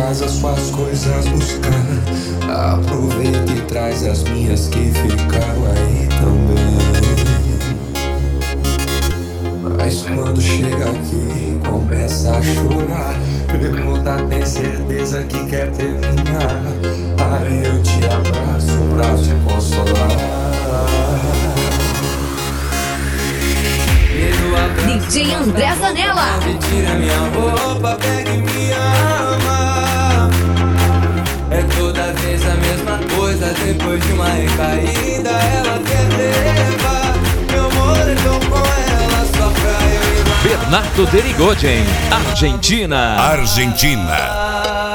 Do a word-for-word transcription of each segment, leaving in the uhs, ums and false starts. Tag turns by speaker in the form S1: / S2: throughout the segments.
S1: traz as suas coisas buscar. Aproveita e traz as minhas que ficaram aí também. Mas quando chega aqui, começa a chorar. Pergunta, tem certeza que quer terminar? Aí eu te abraço pra te consolar.
S2: D J André Zanella.
S1: Tira minha roupa, pega e me ama. É toda vez a mesma coisa. Depois de uma recaída, ela quer levar meu moletom com ela só pra eu ir lá.
S3: Bernardo Derigoyen, Argentina.
S4: Argentina.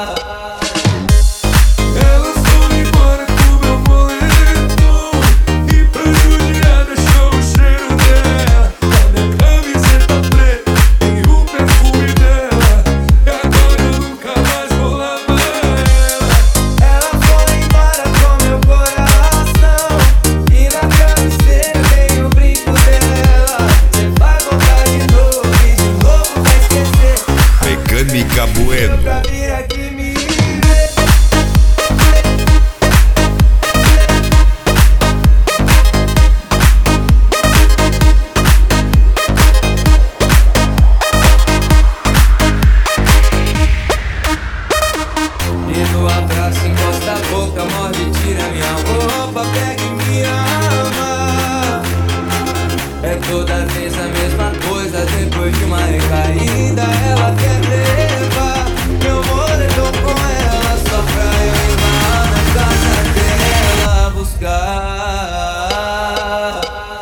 S4: Mecânica Bueno.
S1: Dedo abraço, encosta a boca, morde, tira minha roupa, pega e me ama. É toda vez a mesma coisa. Depois de uma recaída, ela quer levar meu moletom com ela só pra eu ir lá na casa dela buscar.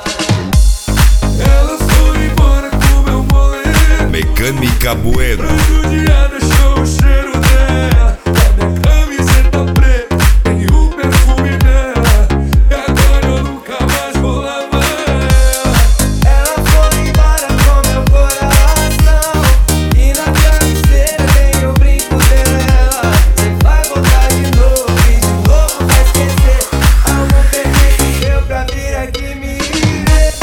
S1: Ela foi embora com meu moletom.
S4: Mecânica Bueno.
S1: Todo dia deixou o cheiro dela. Da minha camiseta preta tem o perfume dela. E agora eu nunca mais vou lavar ela. Ela foi embora com meu coração. E na camiseta tem o brinco dela. Você vai voltar de novo e de novo vai esquecer algum perrengue que deu pra vir aqui me ver.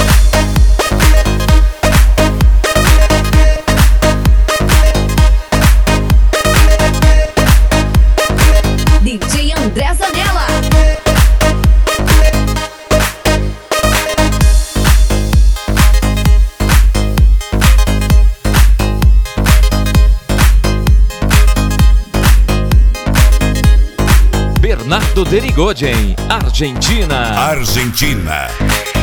S2: D J André Zanella.
S3: Bernardo Derigoyen, Argentina.
S4: Argentina.